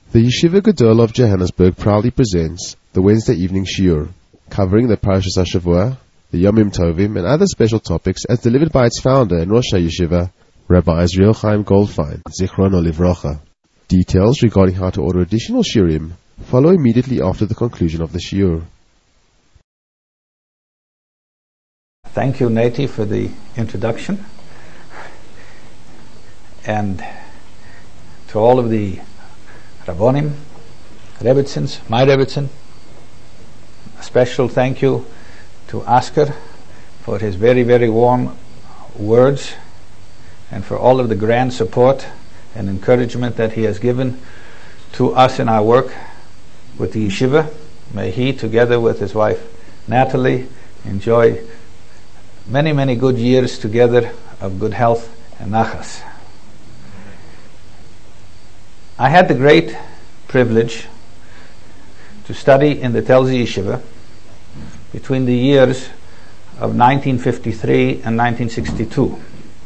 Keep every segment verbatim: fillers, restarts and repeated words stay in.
The Yeshiva Gedolah of Johannesburg proudly presents the Wednesday evening shiur, covering the Parashas HaShavua, the Yomim Tovim, and other special topics as delivered by its founder and Rosh HaYeshiva, Rabbi Israel Chaim Goldfein, Zichrono Livrocha. Details regarding how to order additional shiurim follow immediately after the conclusion of the shiur. Thank you, Nati, for the introduction. And to all of the Rabbonim, Rebbitzins, my Rebbitzin, a special thank you to Asker for his very, very warm words and for all of the grand support and encouragement that he has given to us in our work with the yeshiva. May he, together with his wife Natalie, enjoy many, many good years together of good health and nachas. I had the great privilege to study in the Telz Yeshiva between the years of nineteen fifty-three and nineteen sixty-two.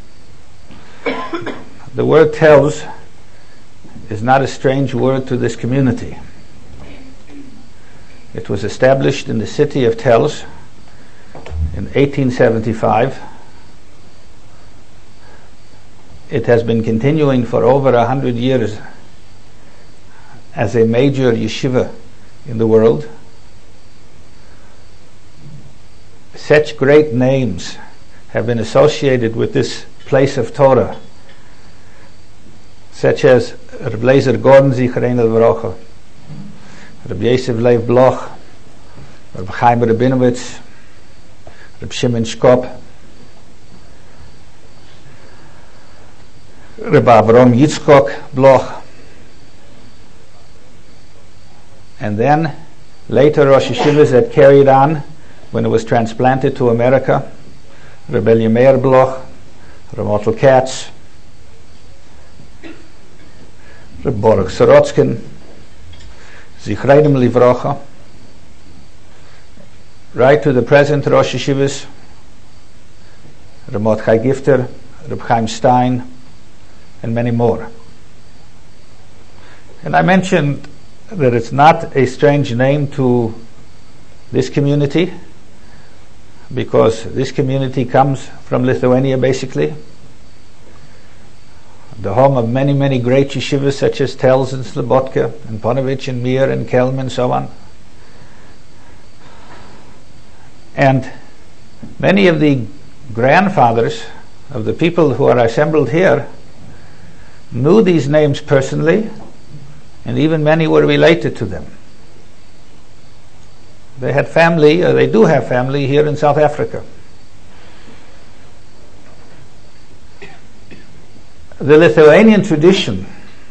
The word Telz is not a strange word to this community. It was established in the city of Telz in eighteen seventy-five. It has been continuing for over a hundred years as a major yeshiva in the world. Such great names have been associated with this place of Torah, such as Reb Lezer Gordon Zichrono Livrocha, Reb Yosef Leib Bloch, Reb Chaim Rabinowitz, Reb Shimon Shkop, Reb Avrom Yitzchok Bloch, and then later Rosh Yeshivas that carried on when it was transplanted to America, Reb Eliezer Bloch, Reb Motel Katz, Reb Baruch Sorotzkin, Zichronim Livrocha, right to the present Rosh Yeshivas, Reb Mordechai Gifter, Reb Chaim Stein, and many more. And I mentioned that it's not a strange name to this community, because this community comes from Lithuania, basically, the home of many, many great yeshivas such as Telz and Slobodka and Ponevezh and Mir and Kelm and so on. And many of the grandfathers of the people who are assembled here knew these names personally, and even many were related to them. They had family, or they do have family here in South Africa. The Lithuanian tradition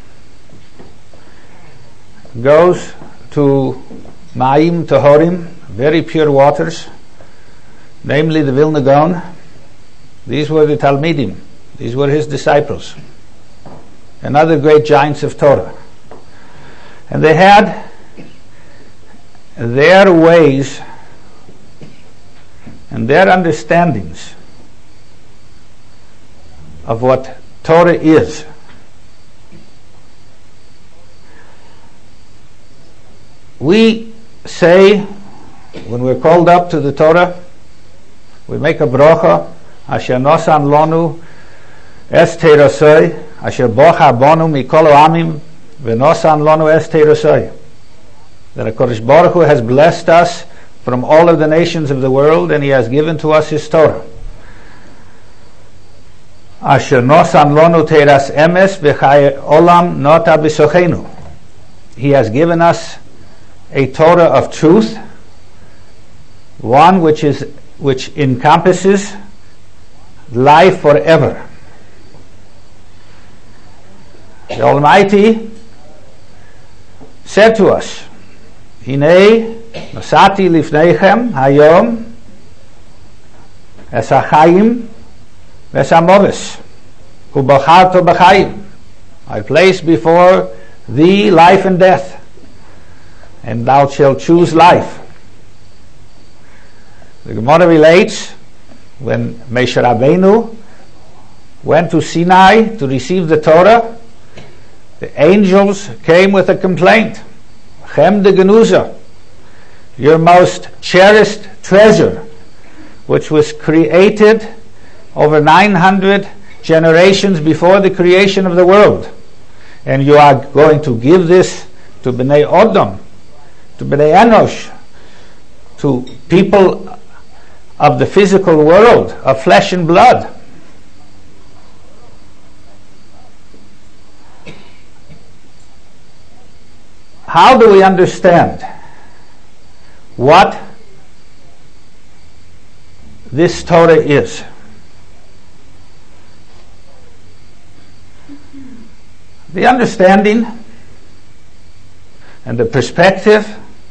goes to Ma'im Tahorim, very pure waters, namely the Vilna Gaon. These were the Talmidim. These were his disciples and other great giants of Torah. And they had their ways and their understandings of what Torah is. We say, when we're called up to the Torah, we make a bracha, Asher nosan lonu es teirasoi, Asher bocha bonu mikol amim, v'nosan lonu es teirasoi. That HaKadosh Baruch Hu has blessed us from all of the nations of the world, and He has given to us His Torah. Asher nosan lonu teiras emes v'chai olam nota b'sochenu. He has given us a Torah of truth, one which is which encompasses life forever. The Almighty said to us, Hinei nasati lifneichem hayom es hachayim ves hamoves ubacharto b'chayim. I place before thee life and death, and thou shalt choose life. The Gemara relates when Moshe Rabbeinu went to Sinai to receive the Torah, The angels came with a complaint. Chem de Genuza, your most cherished treasure, which was created over nine hundred generations before the creation of the world. And you are going to give this to Bnei Odom, to Bnei Enosh, to people of the physical world, of flesh and blood. How do we understand what this Torah is? The understanding and the perspective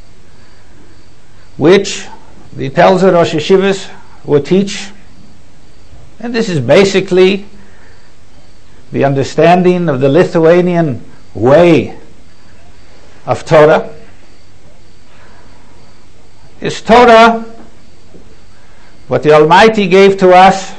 which the Telzer Rosh Yeshivas will teach, and this is basically the understanding of the Lithuanian way of Torah, is Torah, what the Almighty gave to us,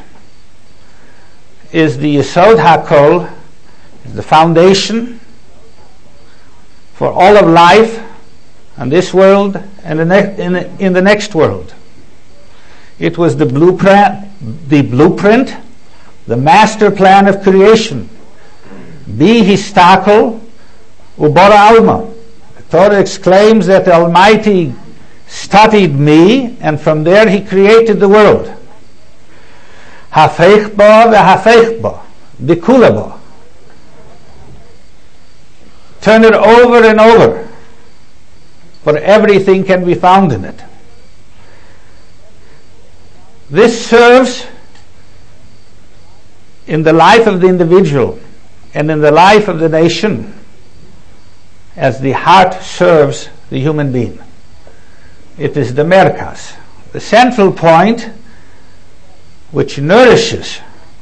is the Yesod HaKol, is the foundation for all of life in this world and the ne- in, the, in the next world. It was the blueprint, the blueprint, the master plan of creation. Bi histakel ubora alma. The Torah exclaims that the Almighty studied me, and from there He created the world. Hafeich ba v'hafeich ba, bikula ba. Turn it over and over, for everything can be found in it. This serves in the life of the individual and in the life of the nation as the heart serves the human being. It is the merkas, the central point which nourishes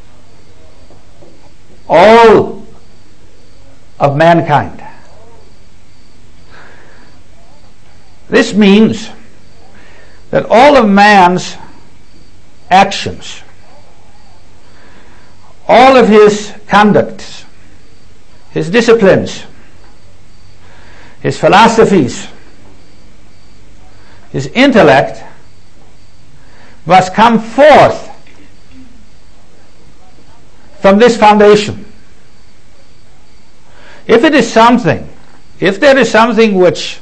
all of mankind. This means that all of man's actions, all of his conducts, his disciplines, his philosophies, his intellect must come forth from this foundation. If it is something, if there is something which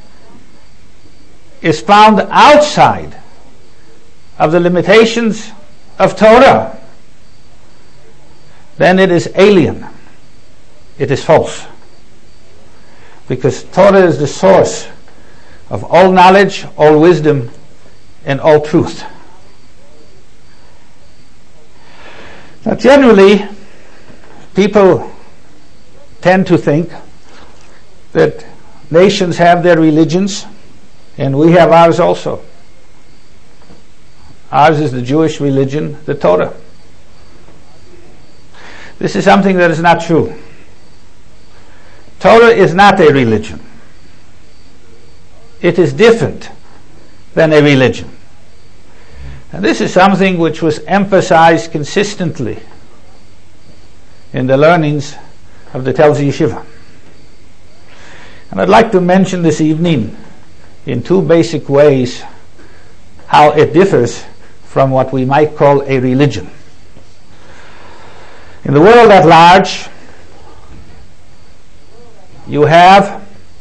is found outside of the limitations of Torah, then it is alien. It is false. Because Torah is the source of all knowledge, all wisdom, and all truth. Now, generally, people tend to think that nations have their religions, and we have ours also. Ours is the Jewish religion, the Torah. This is something that is not true. Torah is not a religion. It is different than a religion. And this is something which was emphasized consistently in the learnings of the Telzer Yeshiva. And I'd like to mention this evening in two basic ways how it differs from what we might call a religion. In the world at large, you have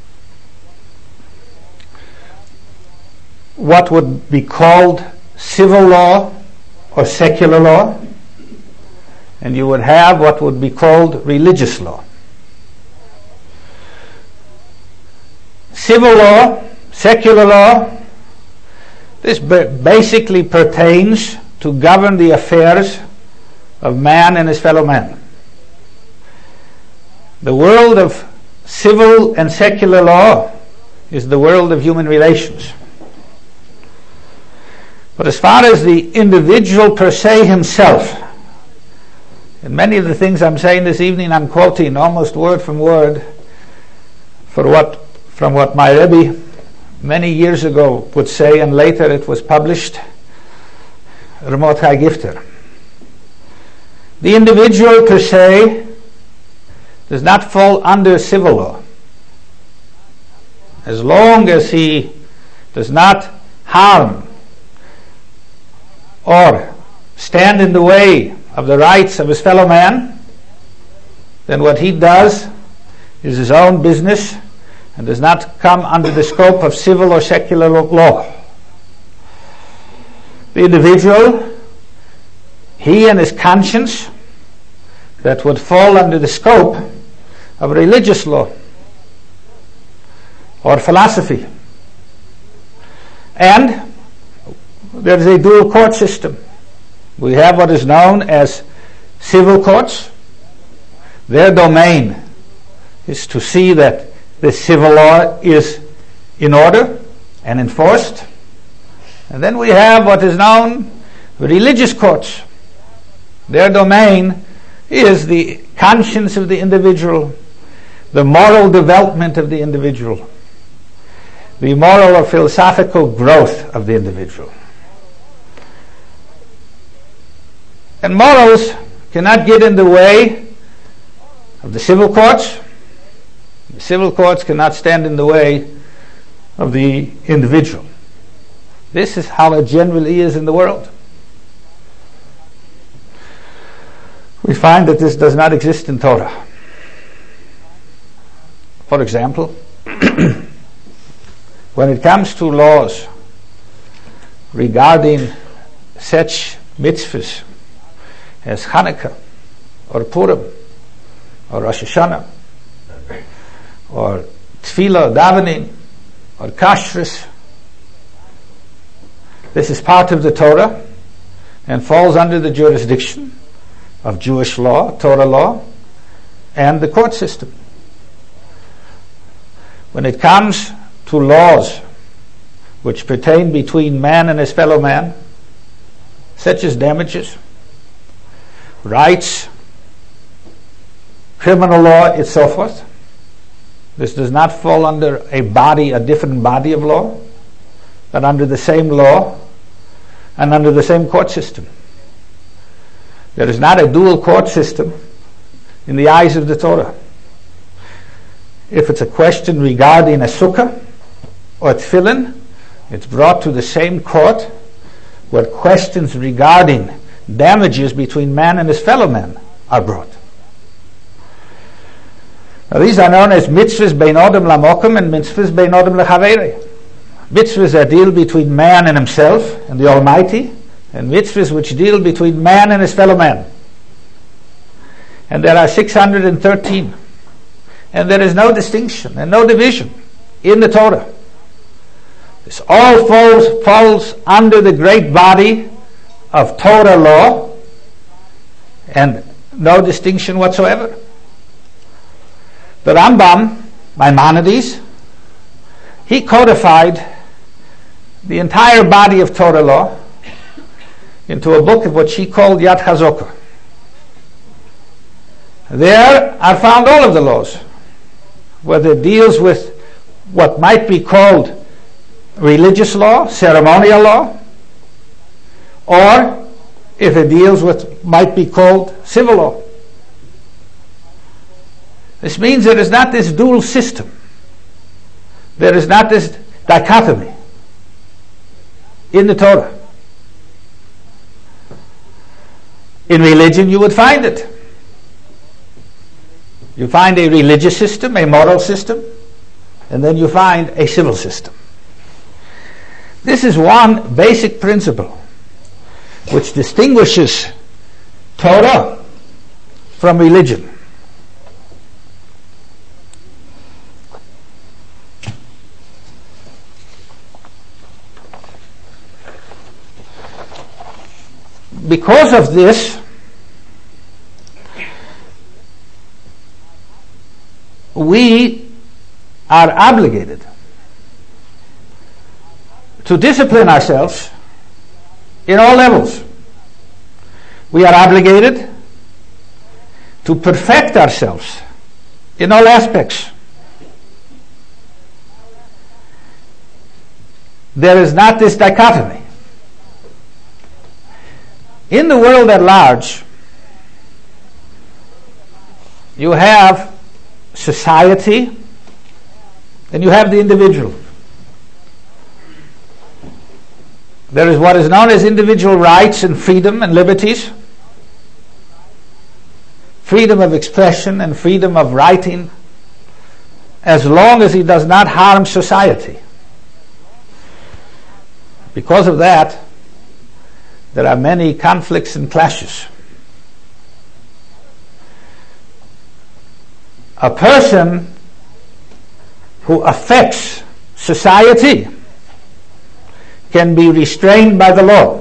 what would be called civil law or secular law, and you would have what would be called religious law. Civil law, secular law, this basically pertains to govern the affairs of man and his fellow man. The world of civil and secular law is the world of human relations. But as far as the individual per se himself, and many of the things I'm saying this evening I'm quoting almost word from word for what, from what my Rebbe many years ago would say, and later it was published, Mordechai Gifter. The individual per se does not fall under civil law. As long as he does not harm or stand in the way of the rights of his fellow man, then what he does is his own business and does not come under the scope of civil or secular law. The individual, he and his conscience, that would fall under the scope of religious law or philosophy. And there is a dual court system. We have what is known as civil courts. Their domain is to see that the civil law is in order and enforced. And then we have what is known religious courts. Their domain is the conscience of the individual, the moral development of the individual, the moral or philosophical growth of the individual. And morals cannot get in the way of the civil courts. The civil courts cannot stand in the way of the individual. This is how it generally is in the world. We find that this does not exist in Torah. For example, when it comes to laws regarding such mitzvahs as Hanukkah or Purim or Rosh Hashanah or Tefillah, davening or Kashrus, this is part of the Torah and falls under the jurisdiction of Jewish law, Torah law, and the court system. When it comes to laws which pertain between man and his fellow man, such as damages, rights, criminal law, and so forth, this does not fall under a body, a different body of law, but under the same law and under the same court system. There is not a dual court system in the eyes of the Torah. If it's a question regarding a sukkah or tefillin, it's brought to the same court where questions regarding damages between man and his fellow man are brought. Now these are known as mitzvahs bein odom lamokum and mitzvahs bein odom lechaveri. Mitzvahs that deal between man and himself and the Almighty, and mitzvahs which deal between man and his fellow man. And there are six hundred thirteen. And there is no distinction and no division in the Torah. This all falls, falls under the great body of Torah law and no distinction whatsoever. The Rambam, Maimonides, he codified the entire body of Torah law into a book of what he called Yad Chazokah. There are found all of the laws, whether it deals with what might be called religious law, ceremonial law, or if it deals with what might be called civil law. This means there is not this dual system. There is not this dichotomy in the Torah. In religion you would find it. You find a religious system, a moral system, and then you find a civil system. This is one basic principle which distinguishes Torah from religion. Because of this, we are obligated to discipline ourselves in all levels. We are obligated to perfect ourselves in all aspects. There is not this dichotomy. In the world at large, you have society, then you have the individual. There is what is known as individual rights and freedom and liberties, freedom of expression and freedom of writing, as long as it does not harm society. Because of that, there are many conflicts and clashes. A person who affects society can be restrained by the law.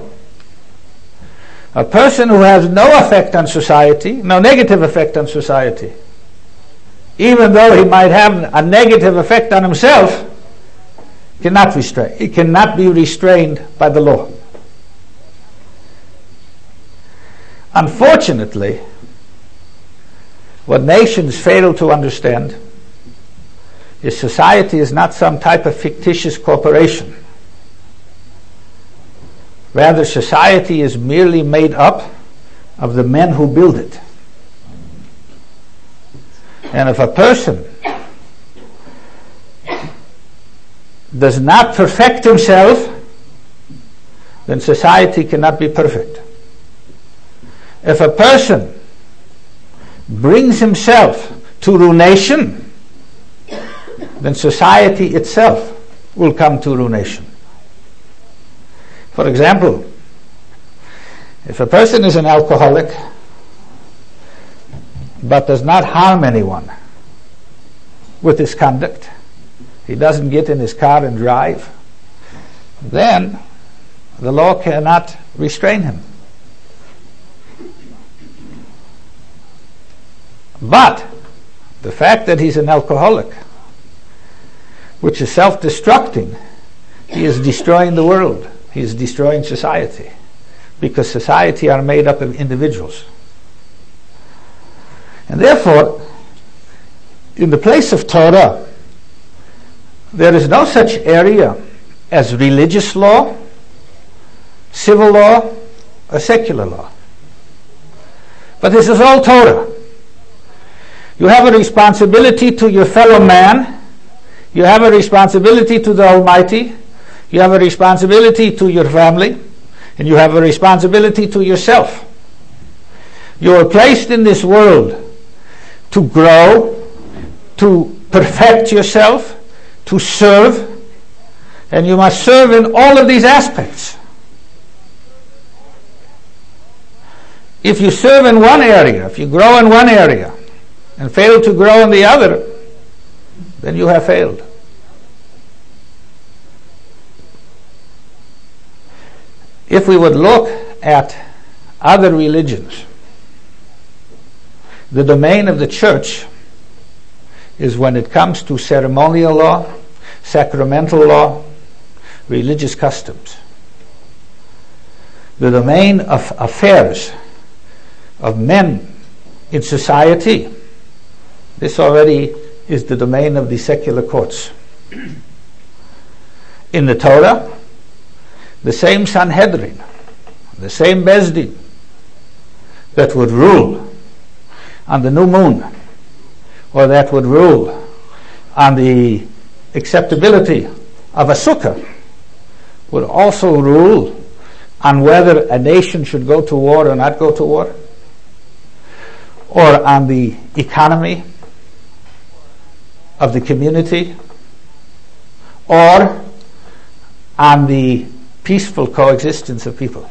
A person who has no effect on society, no negative effect on society, even though he might have a negative effect on himself, cannot restrain. He cannot be restrained by the law. Unfortunately, what nations fail to understand is society is not some type of fictitious corporation. Rather, society is merely made up of the men who build it. And if a person does not perfect himself, then society cannot be perfect. If a person brings himself to ruination, then society itself will come to ruination. For example, if a person is an alcoholic but does not harm anyone with his conduct, he doesn't get in his car and drive, then the law cannot restrain him. But the fact that he's an alcoholic, which is self-destructing, he is destroying the world. He is destroying society, because society are made up of individuals. And therefore, in the place of Torah, there is no such area as religious law, civil law, or secular law. But this is all Torah. You have a responsibility to your fellow man. You have a responsibility to the Almighty. You have a responsibility to your family. And you have a responsibility to yourself. You are placed in this world to grow, to perfect yourself, to serve. And you must serve in all of these aspects. If you serve in one area, if you grow in one area, and fail to grow in the other, then you have failed. If we would look at other religions, the domain of the church is when it comes to ceremonial law, sacramental law, religious customs. The domain of affairs of men in society, this already is the domain of the secular courts. In the Torah, the same Sanhedrin, the same Beis Din that would rule on the new moon, or that would rule on the acceptability of a sukkah, would also rule on whether a nation should go to war or not go to war, or on the economy of the community, or on the peaceful coexistence of people.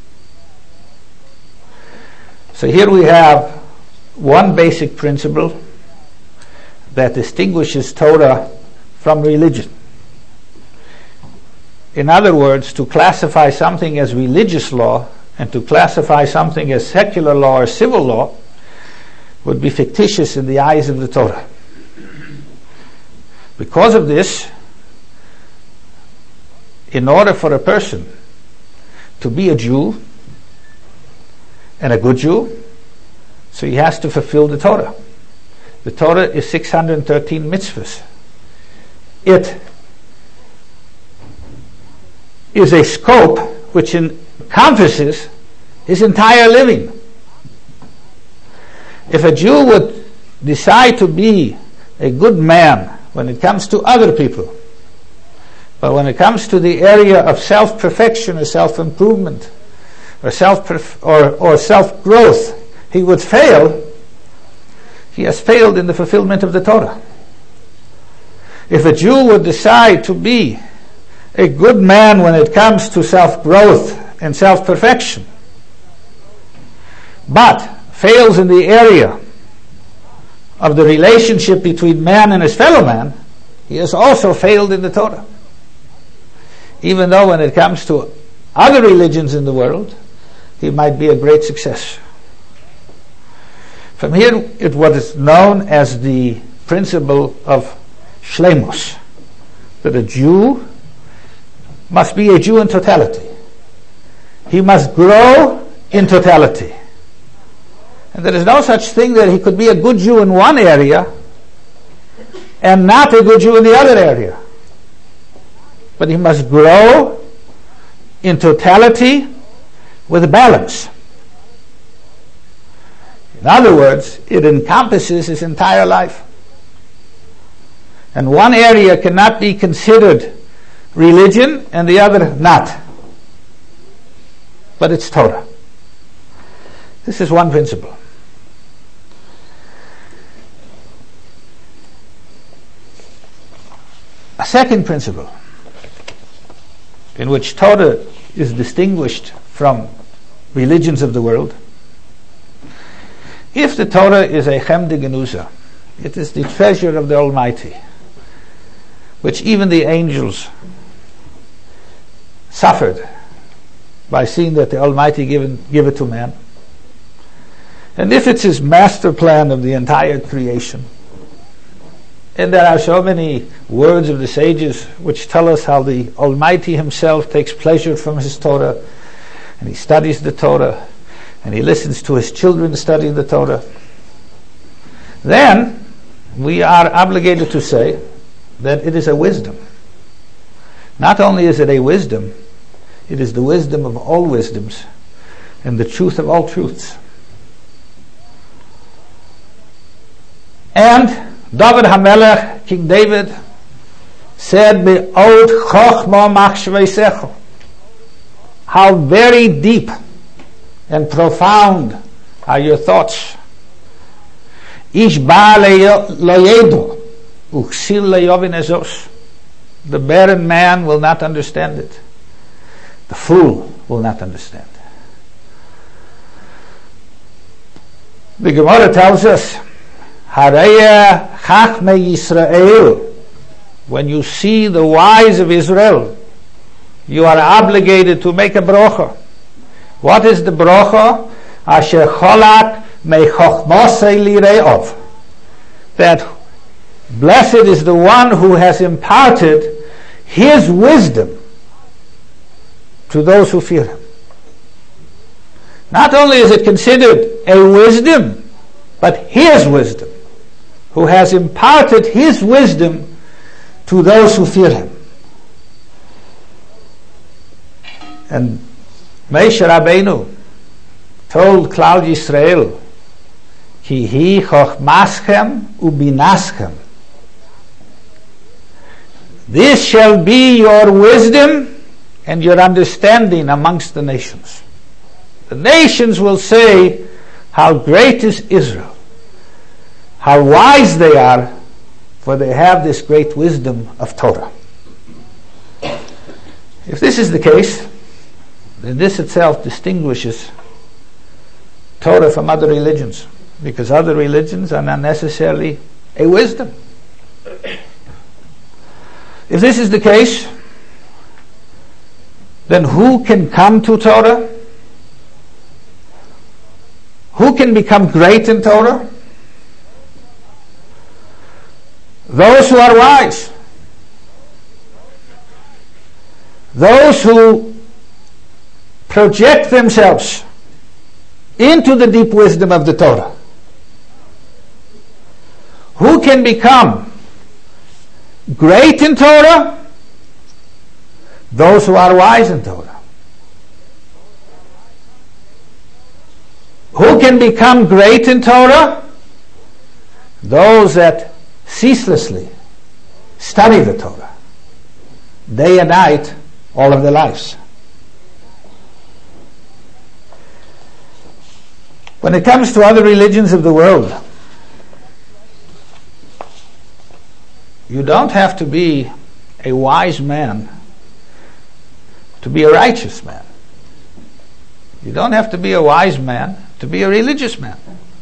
So here we have one basic principle that distinguishes Torah from religion. In other words, to classify something as religious law and to classify something as secular law or civil law would be fictitious in the eyes of the Torah. Because of this, in order for a person to be a Jew and a good Jew, so he has to fulfill the Torah. The Torah is six hundred thirteen mitzvahs. It is a scope which encompasses his entire living. If a Jew would decide to be a good man when it comes to other people. But when it comes to the area of self-perfection or self-improvement or self or, or self-growth, he would fail. He has failed in the fulfillment of the Torah. If a Jew would decide to be a good man when it comes to self-growth and self-perfection, but fails in the area of the relationship between man and his fellow man, he has also failed in the Torah. Even though when it comes to other religions in the world, he might be a great success. From here, it what is known as the principle of Shleimus, that a Jew must be a Jew in totality. He must grow in totality. And there is no such thing that he could be a good Jew in one area and not a good Jew in the other area. But he must grow in totality with balance. In other words, it encompasses his entire life. And one area cannot be considered religion and the other not. But it's Torah. This is one principle. A second principle in which Torah is distinguished from religions of the world. If the Torah is a Chem de Genuza, it is the treasure of the Almighty, which even the angels suffered by seeing that the Almighty given, give it to man. And if it's his master plan of the entire creation, and there are so many words of the sages which tell us how the Almighty himself takes pleasure from his Torah, and he studies the Torah, and he listens to his children study the Torah, then we are obligated to say that it is a wisdom. Not only is it a wisdom, it is the wisdom of all wisdoms and the truth of all truths. And David HaMelech, King David, said, Be'od chochma machshveisecho. How very deep and profound are your thoughts. Ish ba lo yedu, uchsil leyovin ezos. The barren man will not understand it. The fool will not understand. The Gemara tells us, Haraya Chachmei Yisrael, when you see the wise of Israel, you are obligated to make a brocha. What is the brocha? Asher cholak mei chochmosei lireov. That blessed is the one who has imparted his wisdom to those who fear him. Not only is it considered a wisdom, but his wisdom, who has imparted his wisdom to those who fear him. And Moshe Rabbeinu told Klal Yisrael, Ki hi chochmaschem ubinaschem. This shall be your wisdom and your understanding amongst the nations. The nations will say, how great is Israel, how wise they are, for they have this great wisdom of Torah. If this is the case, then this itself distinguishes Torah from other religions, because other religions are not necessarily a wisdom. If this is the case, then who can come to Torah? Who can become great in Torah? Those who are wise. Those who project themselves into the deep wisdom of the Torah. Who can become great in Torah? Those who are wise in Torah. Who can become great in Torah? Those that ceaselessly study the Torah, day and night, all of their lives. When it comes to other religions of the world, you don't have to be a wise man to be a righteous man. You don't have to be a wise man to be a religious man.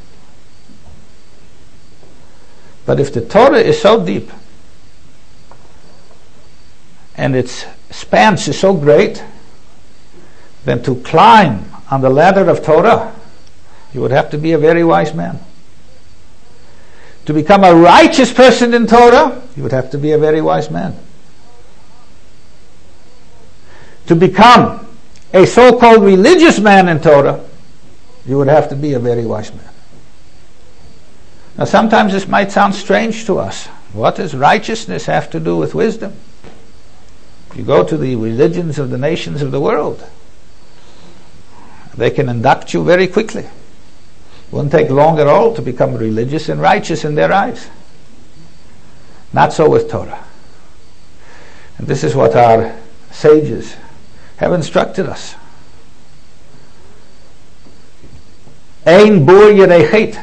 But if the Torah is so deep and its span is so great, then to climb on the ladder of Torah, you would have to be a very wise man. To become a righteous person in Torah, you would have to be a very wise man. To become a so-called religious man in Torah, you would have to be a very wise man. Now sometimes this might sound strange to us. What does righteousness have to do with wisdom? If you go to the religions of the nations of the world, they can induct you very quickly. It wouldn't take long at all to become religious and righteous in their eyes. Not so with Torah. And this is what our sages have instructed us. Ein bur yerechet.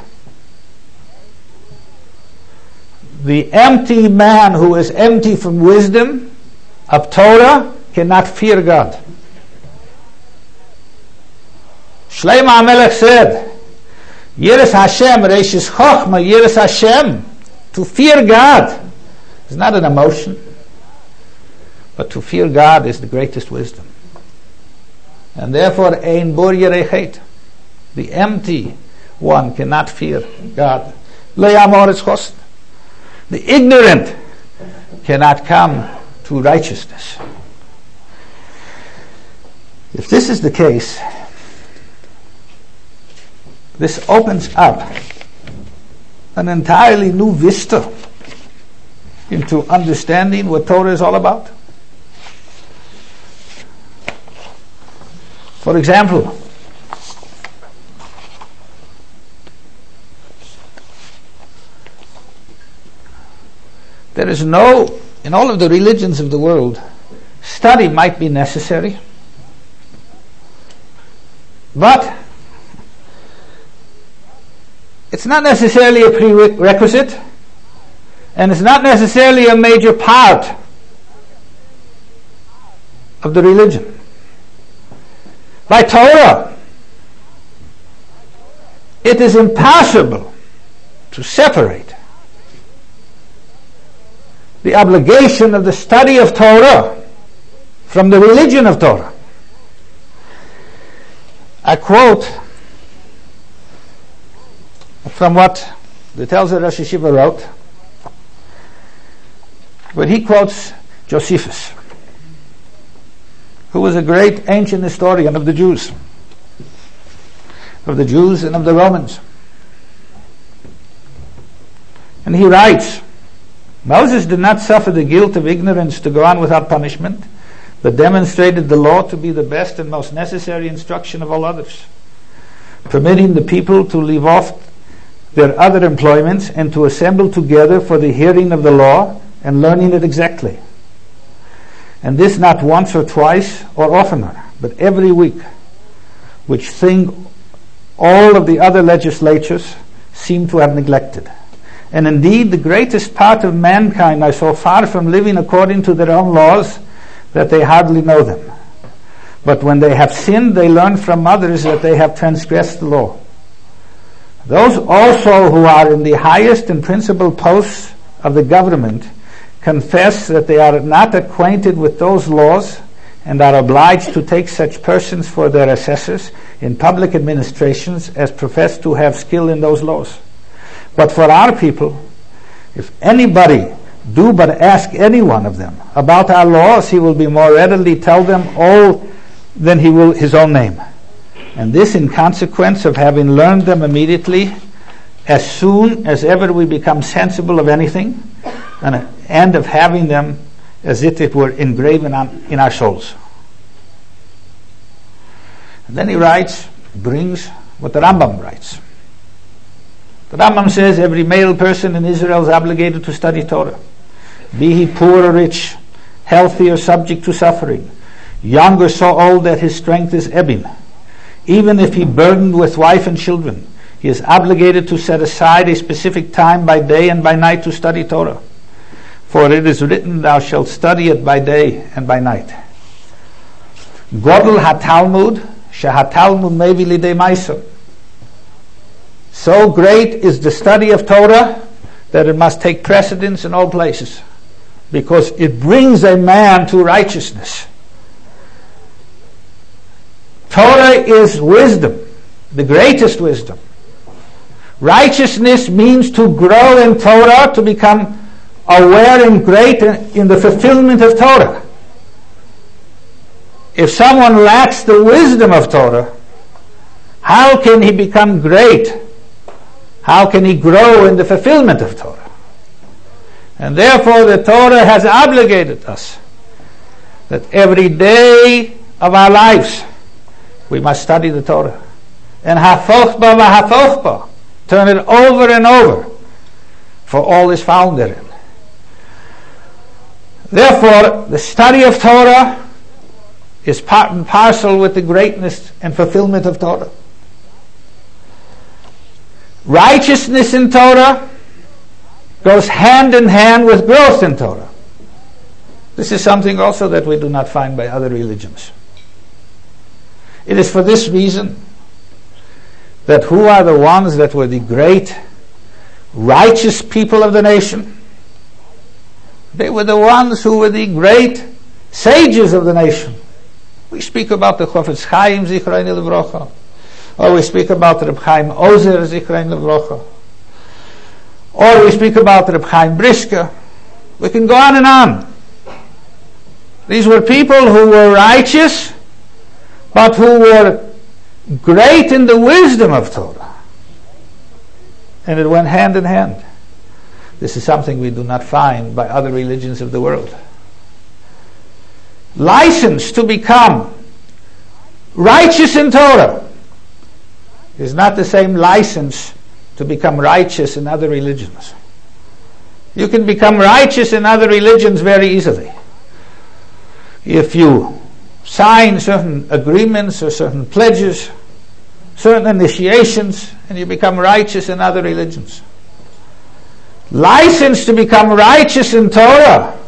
The empty man who is empty from wisdom of Torah cannot fear God. Shlomo HaMelech said, Yiras Hashem, Reishis Chochma, Yiras Hashem. To fear God is not an emotion, but to fear God is the greatest wisdom. And therefore, Ein bur yerechet. The empty one cannot fear God. Lo yamor es chosd. The ignorant cannot come to righteousness. If this is the case, this opens up an entirely new vista into understanding what Torah is all about. For example, there is no, in all of the religions of the world, study might be necessary, but it's not necessarily a prerequisite, and it's not necessarily a major part of the religion. By Torah, it is impossible to separate the obligation of the study of Torah from the religion of Torah. I quote from what the Telzer Rosh Yeshiva wrote, where he quotes Josephus, who was a great ancient historian of the Jews, of the Jews and of the Romans. And he writes, Moses did not suffer the guilt of ignorance to go on without punishment, but demonstrated the law to be the best and most necessary instruction of all others, permitting the people to leave off their other employments and to assemble together for the hearing of the law and learning it exactly. And this not once or twice or oftener, but every week, which thing all of the other legislatures seem to have neglected. And indeed, the greatest part of mankind are so far from living according to their own laws that they hardly know them. But when they have sinned, they learn from others that they have transgressed the law. Those also who are in the highest and principal posts of the government confess that they are not acquainted with those laws and are obliged to take such persons for their assessors in public administrations as profess to have skill in those laws. But for our people, if anybody do but ask any one of them about our laws, he will be more readily tell them all than he will his own name. And this in consequence of having learned them immediately, as soon as ever we become sensible of anything, and, and of having them as if it were engraven on, in our souls. And then he writes, brings what the Rambam writes. The Rambam says every male person in Israel is obligated to study Torah, be he poor or rich, healthy or subject to suffering, young or so old that his strength is ebbing. Even if he burdened with wife and children, he is obligated to set aside a specific time by day and by night to study Torah. For it is written, thou shalt study it by day and by night. Godel ha-Talmud, she-ha-Talmud mevi lidei ma'aser. So great is the study of Torah that it must take precedence in all places, because it brings a man to righteousness. Torah is wisdom, the greatest wisdom. Righteousness means to grow in Torah, to become aware and great in the fulfillment of Torah. If someone lacks the wisdom of Torah, how can he become great? How can he grow in the fulfillment of Torah? And therefore the Torah has obligated us that every day of our lives we must study the Torah. And hafochba v'hafochba, turn it over and over, for all is found therein. Therefore, the study of Torah is part and parcel with the greatness and fulfillment of Torah. Righteousness in Torah goes hand in hand with growth in Torah. This is something also that we do not find by other religions. It is for this reason that who are the ones that were the great righteous people of the nation? They were the ones who were the great sages of the nation. We speak about the Chofetz Chaim Zichrono Livrocha, or we speak about Reb Chaim Ozer Zichrono Livrocha, or we speak about Reb Chaim Brisker. We can go on and on. These were people who were righteous, but who were great in the wisdom of Torah. And it went hand in hand. This is something we do not find by other religions of the world. License to become righteous in Torah is not the same license to become righteous in other religions. You can become righteous in other religions very easily. If you sign certain agreements or certain pledges, certain initiations, and you become righteous in other religions. License to become righteous in Torah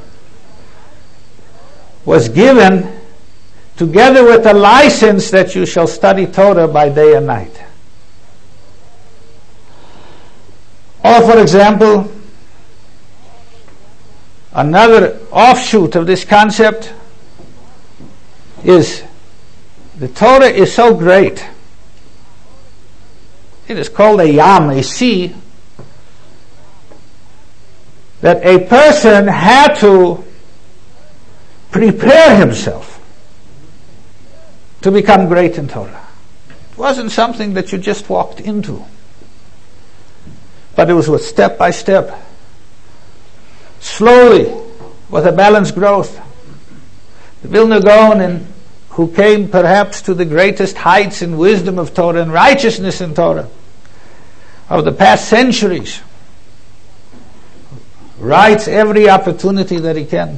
was given together with a license that you shall study Torah by day and night. Or, for example, another offshoot of this concept is the Torah is so great. It is called a yam, a sea, that a person had to prepare himself to become great in Torah. It wasn't something that you just walked into, but it was with step by step, slowly, with a balanced growth. The Vilna Gaon, who came perhaps to the greatest heights in wisdom of Torah and righteousness in Torah of the past centuries, writes every opportunity that he can.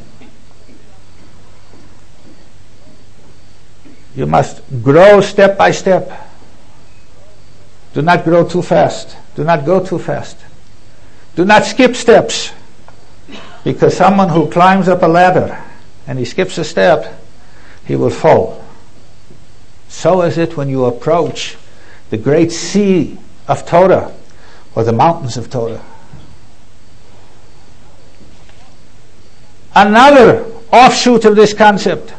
You must grow step by step. Do not grow too fast. Do not go too fast. Do not skip steps, because someone who climbs up a ladder and he skips a step, he will fall. So is it when you approach the great sea of Torah or the mountains of Torah. Another offshoot of this concept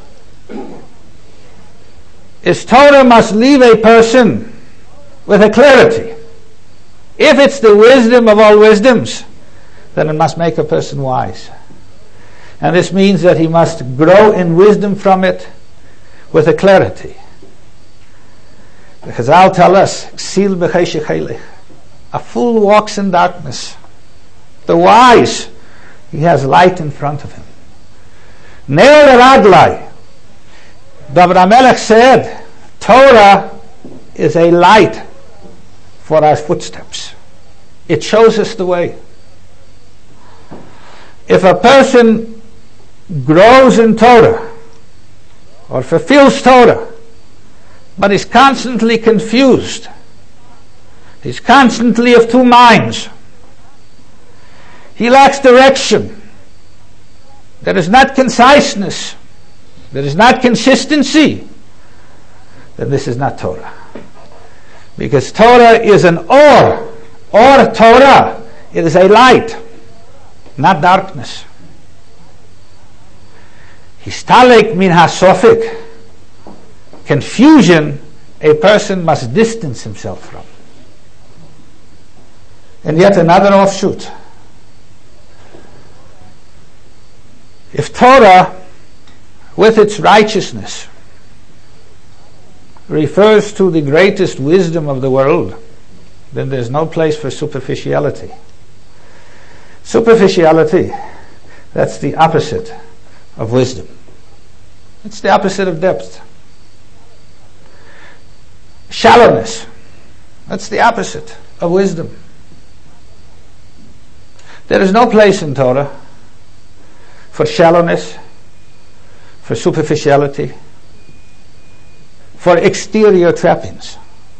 is Torah must leave a person with a clarity. If it's the wisdom of all wisdoms, then it must make a person wise. And this means that he must grow in wisdom from it with a clarity. The Chazal tell us, "Ksil b'cheshech heilech." A fool walks in darkness. The wise, he has light in front of him. Ner Raglai. David HaMelech said, Torah is a light for our footsteps. It shows us the way. If a person grows in Torah or fulfills Torah, but is constantly confused, he's constantly of two minds, he lacks direction, there is not conciseness, there is not consistency, then this is not Torah. Because Torah is an or, or Torah, it is a light, not darkness. Histalek min hasofik, confusion a person must distance himself from. And yet another offshoot. If Torah, with its righteousness, refers to the greatest wisdom of the world, then there's no place for superficiality. Superficiality, that's the opposite of wisdom. It's the opposite of depth. Shallowness, that's the opposite of wisdom. There is no place in Torah for shallowness, for superficiality, for exterior trappings.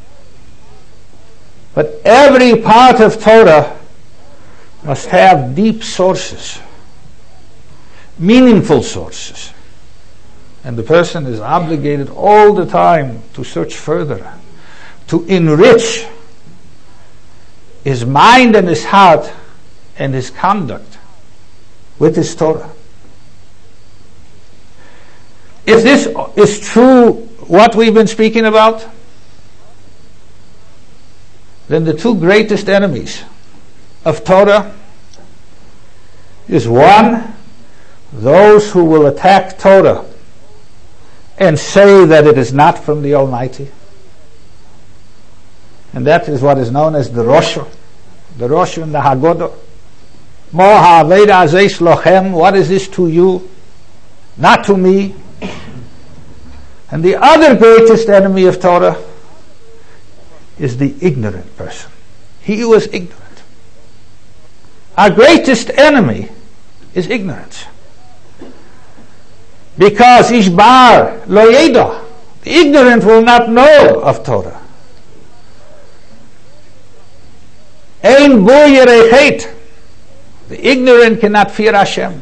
But every part of Torah must have deep sources, meaningful sources. And the person is obligated all the time to search further, to enrich his mind and his heart and his conduct with his Torah. If this is true, what we've been speaking about, then the two greatest enemies of Torah is, one, those who will attack Torah and say that it is not from the Almighty. And that is what is known as the Rosha, the Rosha and the Haggadah. Mo ha'aveda zeis lochem, what is this to you? Not to me. And the other greatest enemy of Torah is the ignorant person. He who is ignorant. Our greatest enemy is ignorance. Because Ishbar lo yeda, the ignorant will not know of Torah. Ein bo yerechet, the ignorant cannot fear Hashem.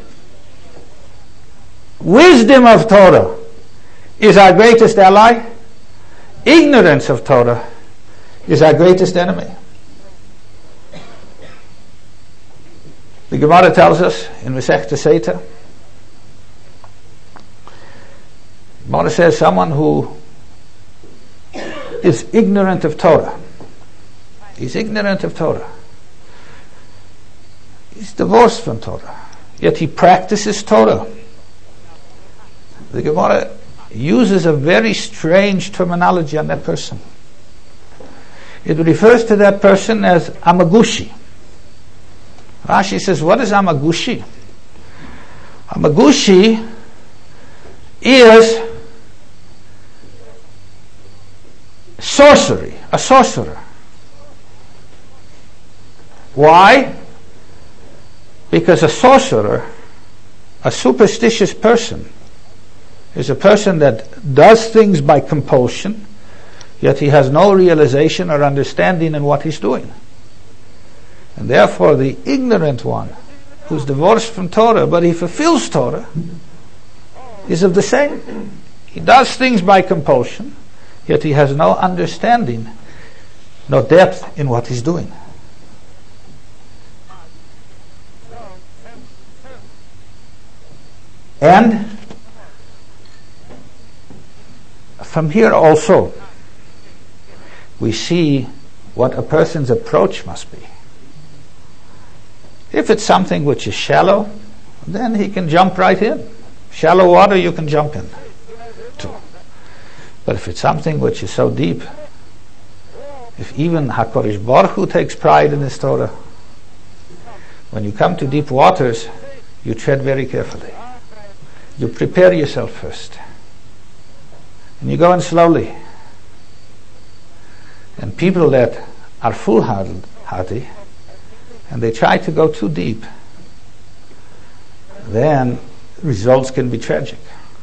Wisdom of Torah is our greatest ally. Ignorance of Torah is our greatest enemy. The Gemara tells us in Masechta Sota, Gemara says someone who is ignorant of Torah, he's ignorant of Torah, he's divorced from Torah, yet he practices Torah. The Gemara uses a very strange terminology on that person. It refers to that person as Amagushi. Rashi says, what is Amagushi? Amagushi is sorcery, a sorcerer. Why? Because a sorcerer, a superstitious person, is a person that does things by compulsion, yet he has no realization or understanding in what he's doing. And therefore the ignorant one, who's divorced from Torah, but he fulfills Torah, is of the same. He does things by compulsion, yet he has no understanding, no depth in what he's doing. And from here also, we see what a person's approach must be. If it's something which is shallow, then he can jump right in. Shallow water you can jump in to. But if it's something which is so deep, if even HaKadosh Baruch Hu takes pride in his Torah, when you come to deep waters, you tread very carefully. You prepare yourself first. And you go in slowly. And people that are foolhardy and they try to go too deep, then results can be tragic.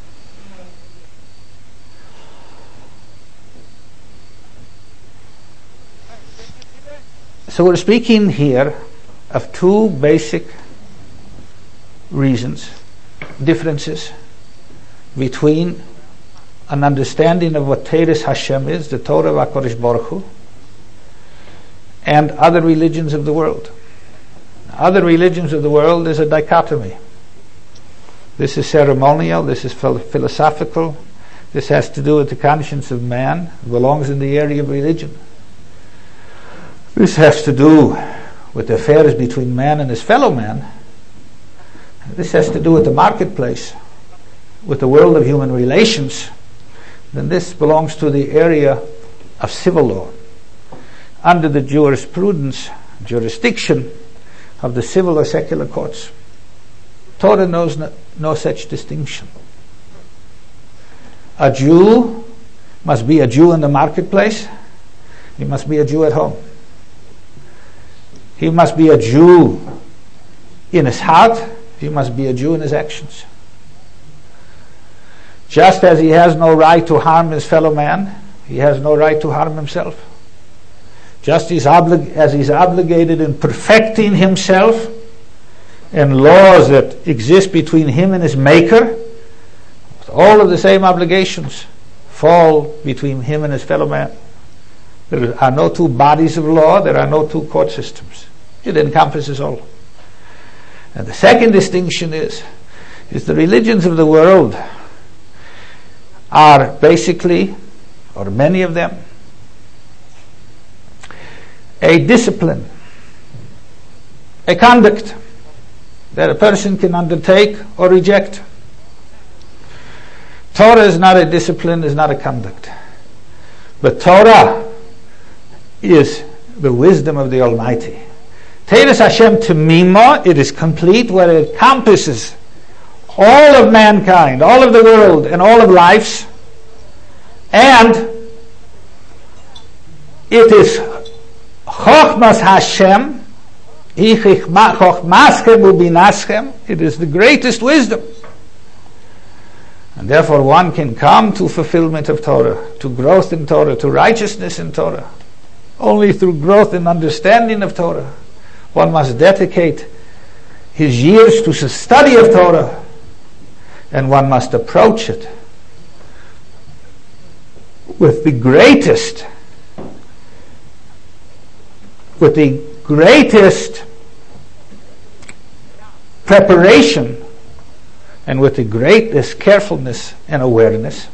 So we're speaking here of two basic reasons, differences between an understanding of what Teres Hashem is, the Torah of HaKadosh Baruch Hu, and other religions of the world. Other religions of the world is a dichotomy. This is ceremonial, this is philosophical, this has to do with the conscience of man, it belongs in the area of religion. This has to do with the affairs between man and his fellow man. This has to do with the marketplace, with the world of human relations. Then this belongs to the area of civil law, under the jurisprudence, jurisdiction of the civil or secular courts. Torah knows no, no such distinction. A Jew must be a Jew in the marketplace. He must be a Jew at home. He must be a Jew in his heart. He must be a Jew in his actions. Just as he has no right to harm his fellow man, he has no right to harm himself. Just as, oblig- as he's obligated in perfecting himself and laws that exist between him and his maker, all of the same obligations fall between him and his fellow man. There are no two bodies of law, there are no two court systems. It encompasses all. And the second distinction is, is the religions of the world are basically, or many of them, a discipline, a conduct that a person can undertake or reject. Torah is not a discipline, is not a conduct. But Torah is the wisdom of the Almighty. Teres Hashem Temima, it is complete, where it encompasses all of mankind, all of the world, and all of lives. And it is Chochmas Hashem, it is the greatest wisdom. And therefore one can come to fulfillment of Torah, to growth in Torah, to righteousness in Torah, only through growth and understanding of Torah. One must dedicate his years to the study of Torah, and one must approach it with the greatest, with the greatest preparation and with the greatest carefulness and awareness.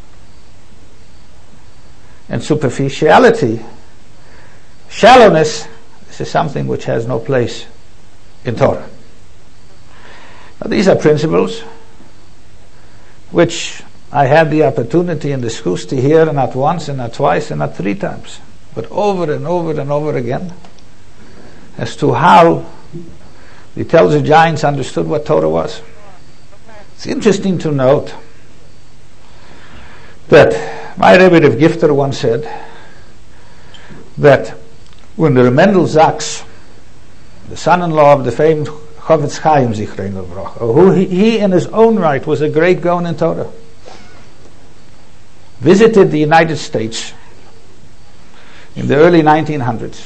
And superficiality, shallowness, this is something which has no place in Torah. Now, these are principles which I had the opportunity in the schools to hear not once and not twice and not three times, but over and over and over again, as to how the Telzer giants understood what Torah was. It's interesting to note that my Rebbe Rav Gifter once said that when the Mendel Zaks, the son-in-law of the famed Chofetz Chaim Zichreinu Livracha, who he, he in his own right was a great Gaon in Torah, visited the United States in the early nineteen hundreds.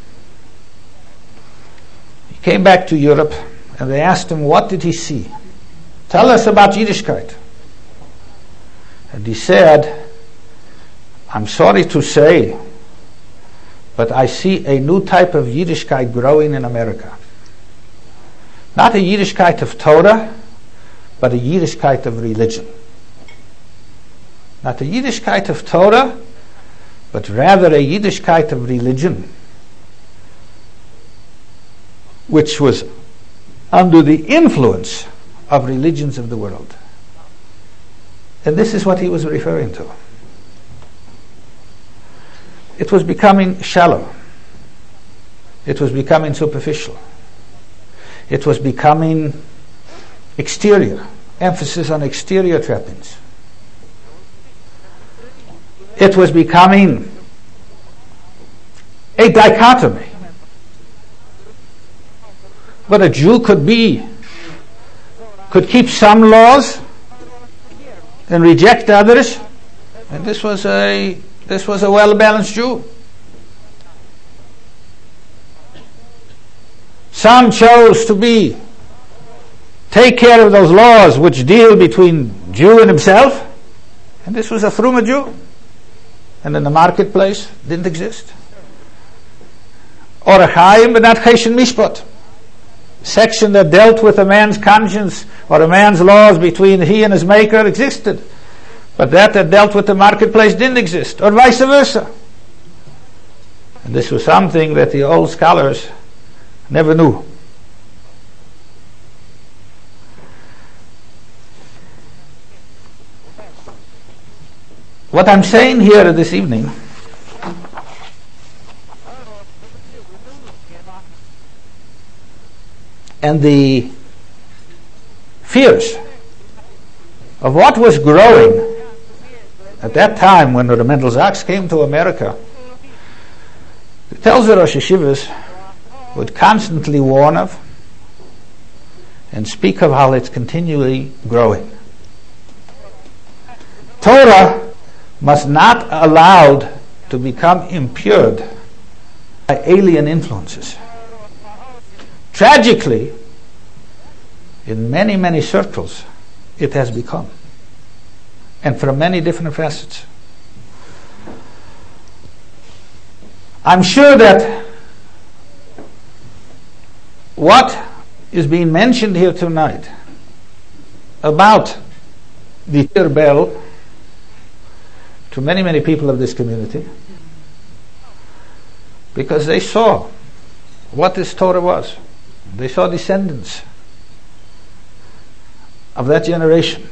He came back to Europe and they asked him, what did he see? Tell us about Yiddishkeit. And he said, I'm sorry to say, but I see a new type of Yiddishkeit growing in America. Not a Yiddishkeit of Torah, but a Yiddishkeit of religion. Not a Yiddishkeit of Torah, but rather a Yiddishkeit of religion, which was under the influence of religions of the world. And this is what he was referring to. It was becoming shallow. It was becoming superficial. It was becoming exterior, emphasis on exterior trappings. It was becoming a dichotomy. what a Jew could be, could keep some laws and reject others. And this was a this was a well-balanced Jew. Some chose to be take care of those laws which deal between Jew and himself, and this was a Fruma Jew. And in the marketplace didn't exist. Or a Chaim, but not Chesed Mishpat. Section that dealt with a man's conscience or a man's laws between he and his maker existed. But that that dealt with the marketplace didn't exist, or vice versa. And this was something that the old scholars never knew. What I'm saying here this evening and the fears of what was growing at that time when the Mendel Zaks came to America, it tells the Rosh Yeshivas would constantly warn of and speak of how it's continually growing. Torah must not allowed to become impaired by alien influences. Tragically, in many, many circles, it has become, and from many different facets. I'm sure that what is being mentioned here tonight about the Tir Bel to many, many people of this community, because they saw what this Torah was. They saw descendants of that generation.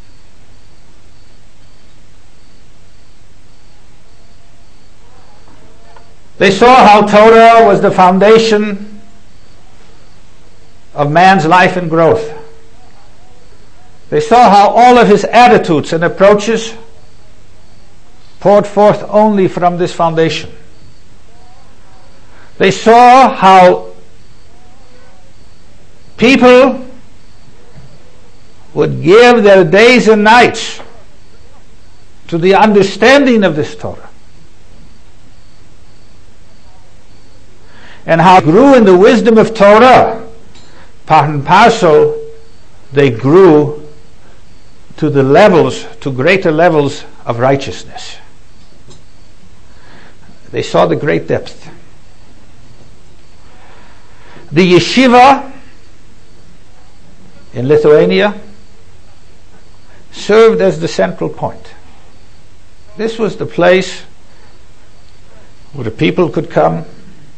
They saw how Torah was the foundation of man's life and growth. They saw how all of his attitudes and approaches poured forth only from this foundation. They saw how people would give their days and nights to the understanding of this Torah, and how grew in the wisdom of Torah, part and parcel, they grew to the levels, to greater levels of righteousness. They saw the great depth. The yeshiva in Lithuania served as the central point. This was the place where the people could come,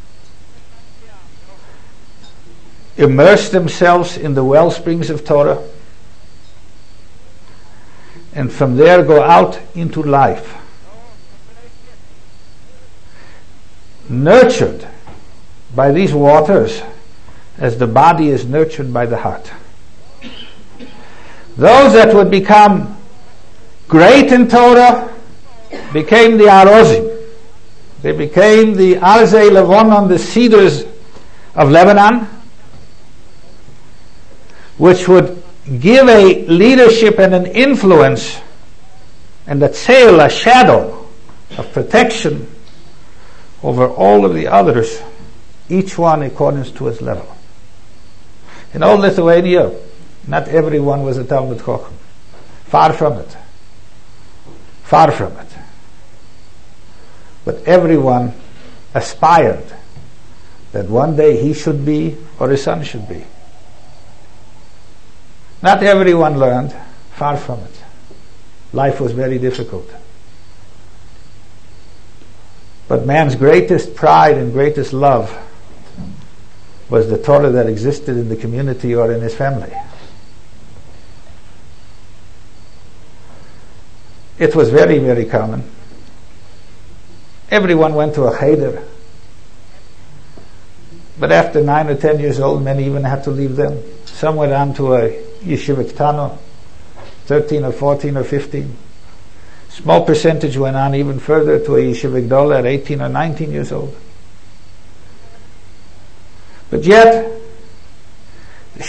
immerse themselves in the well springs of Torah, and from there go out into life, nurtured by these waters as the body is nurtured by the heart. Those that would become great in Torah became the Arozim. They became the Arzei Levonon, the cedars of Lebanon, which would give a leadership and an influence and a sail, a shadow of protection over all of the others, each one according to his level. In old Lithuania, not everyone was a Talmud Chacham. Far from it. Far from it. But everyone aspired that one day he should be, or his son should be. Not everyone learned. Far from it. Life was very difficult. But man's greatest pride and greatest love was the Torah that existed in the community or in his family. It was very, very common. Everyone went to a cheder. But after nine or ten years old, many even had to leave them. Some went on to a yeshiva ktana, thirteen or fourteen or fifteen. Small percentage went on even further to a yeshiva gdola at eighteen or nineteen years old. But yet,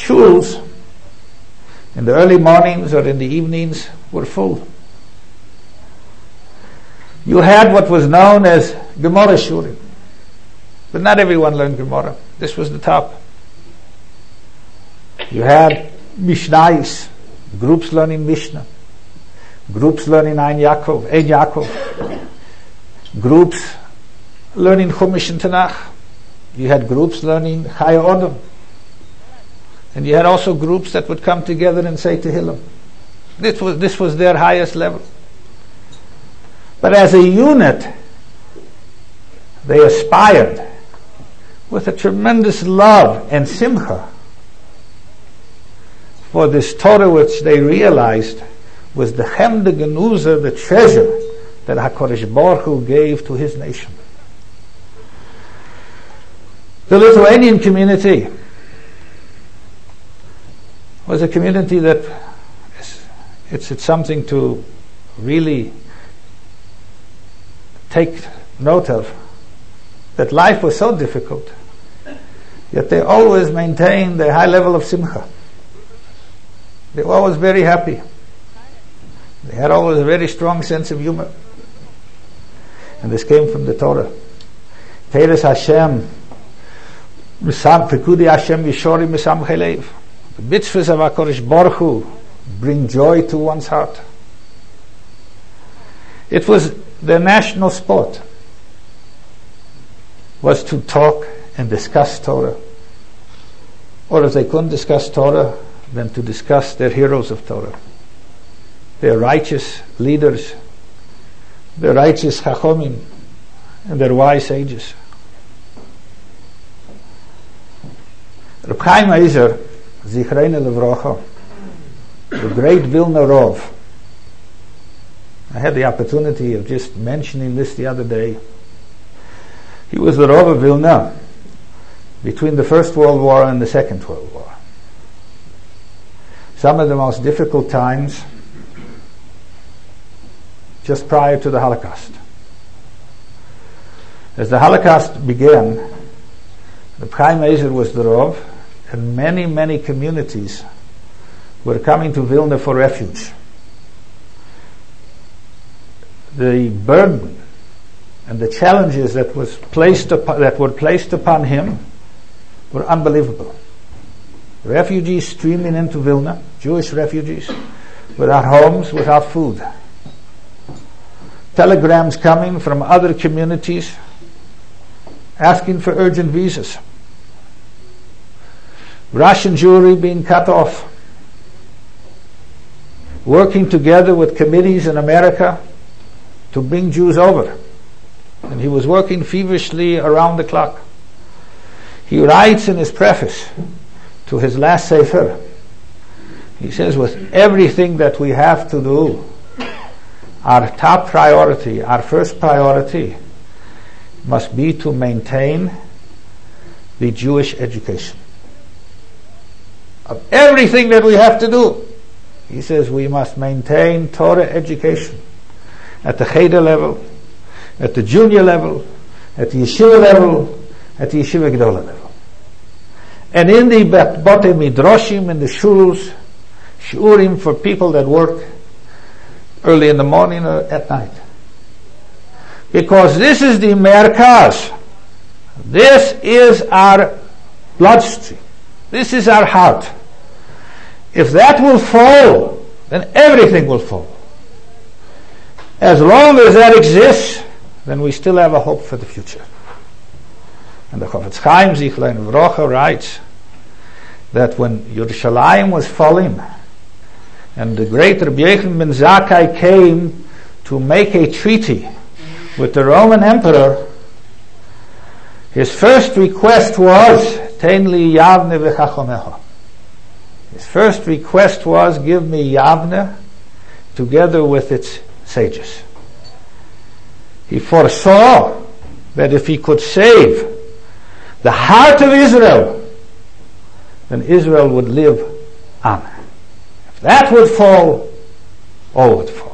shuls in the early mornings or in the evenings were full. You had what was known as Gemara Shurim, but not everyone learned Gemara. This was the top. You had Mishnayos, groups learning Mishnah, groups learning Ein Yaakov, Ein Yaakov, groups learning Chumash and Tanakh. You had groups learning Chaya Odom. And you had also groups that would come together and say Tehillim. This was, this was their highest level. But as a unit, they aspired with a tremendous love and simcha for this Torah which they realized was the Chem de Genuza, the treasure that HaKadosh Baruch Hu gave to his nation. The Lithuanian community was a community that is, it's, it's something to really take note of, that life was so difficult, yet they always maintained a high level of simcha. They were always very happy. They had always a very strong sense of humor. And this came from the Torah. Teres Hashem, Pekudi Hashem Yishori Misam Chelev. The mitzvahs of HaKadosh Baruch Hu bring joy to one's heart. It was their national sport, was to talk and discuss Torah. Or if they couldn't discuss Torah, then to discuss their heroes of Torah, their righteous leaders, their righteous Chachomim, and their wise sages. Reb Chaim Eiser, Zichreinu Levrocha, the great Vilna Rav. I had the opportunity of just mentioning this the other day. He was the Rav of Vilna between the First World War and the Second World War. Some of the most difficult times just prior to the Holocaust. As the Holocaust began, the Chaim Eiser was the Rav, and many, many communities were coming to Vilna for refuge. The burden and the challenges that was placed upon, that were placed upon him were unbelievable. Refugees streaming into Vilna, Jewish refugees, without homes, without food. Telegrams coming from other communities asking for urgent visas. Russian Jewry being cut off. Working together with committees in America to bring Jews over. And he was working feverishly around the clock. He writes in his preface to his last Sefer, he says, with everything that we have to do, our top priority, our first priority, must be to maintain the Jewish education. Of everything that we have to do, he says we must maintain Torah education at the Cheder level, at the junior level, at the yeshiva level, at the yeshiva gedola level. And in the Bate Midrashim, in the shuls, shiurim for people that work early in the morning or at night. Because this is the merkaz. This is our bloodstream. This is our heart. If that will fall, then everything will fall. As long as that exists, then we still have a hope for the future. And the Chofetz Chaim Zichreinu Levrocha writes that when Yerushalayim was falling, and the great Rabbi Yochanan ben Zakkai came to make a treaty with the Roman Emperor, his first request was, Tein li Yavne v'chachomecha. His first request was, give me Yavne together with its sages. He foresaw that if he could save the heart of Israel, then Israel would live on. If that would fall, all would fall.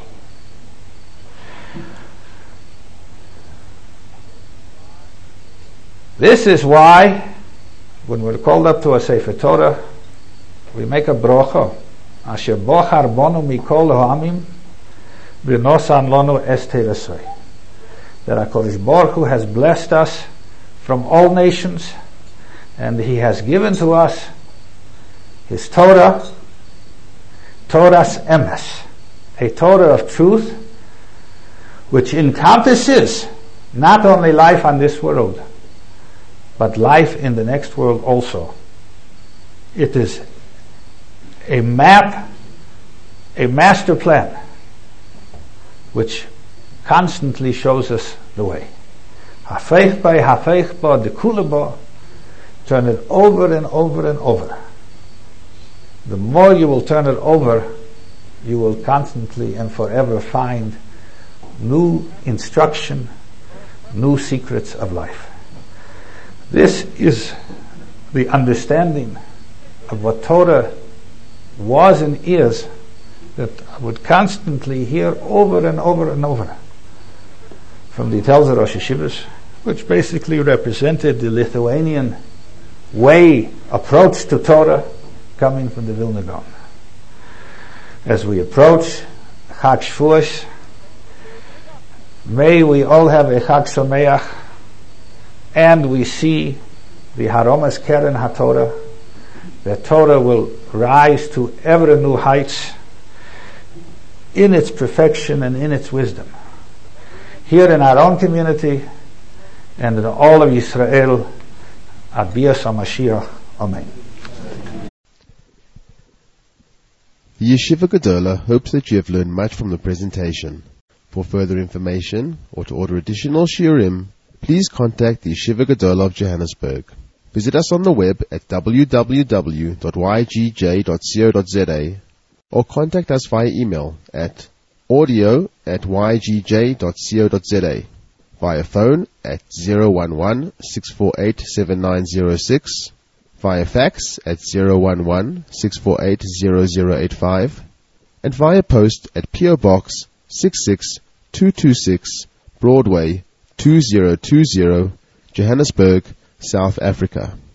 This is why, when we're called up to a Sefer Torah, we make a brocha. Asher bochar bonu mikol ha'amim v'nosan lonu es teresoi. That HaKadosh Baruch Hu has blessed us from all nations, and He has given to us His Torah, Torah's emes, a Torah of truth, which encompasses not only life on this world, but life in the next world also. It is a map, a master plan, which constantly shows us the way. Hafeich ba, hafeich ba, the kulaba, turn it over and over and over. The more you will turn it over, you will constantly and forever find new instruction, new secrets of life. This is the understanding of what Torah was and is, that I would constantly hear over and over and over from the Telzer Rosh Yeshivas, which basically represented the Lithuanian way, approach to Torah, coming from the Vilna Gaon. As we approach Chag Shavuos, may we all have a Chag Sameach, and we see the Haromas Keren HaTorah, that Torah will rise to ever new heights in its perfection and in its wisdom. Here in our own community and in all of Yisrael, Ad Bias HaMashiach. Amen. The Yeshiva Gedola hopes that you have learned much from the presentation. For further information or to order additional shiurim, please contact the Yeshiva Gedola of Johannesburg. Visit us on the web at w w w dot y g j dot co dot z a or contact us via email at audio at y g j dot co dot z a, via phone at zero one one, six four eight, seven nine zero six, via fax at zero one one, six four eight, zero zero eight five, and via post at P O Box six six two two six, Broadway two zero two zero, Johannesburg, South Africa.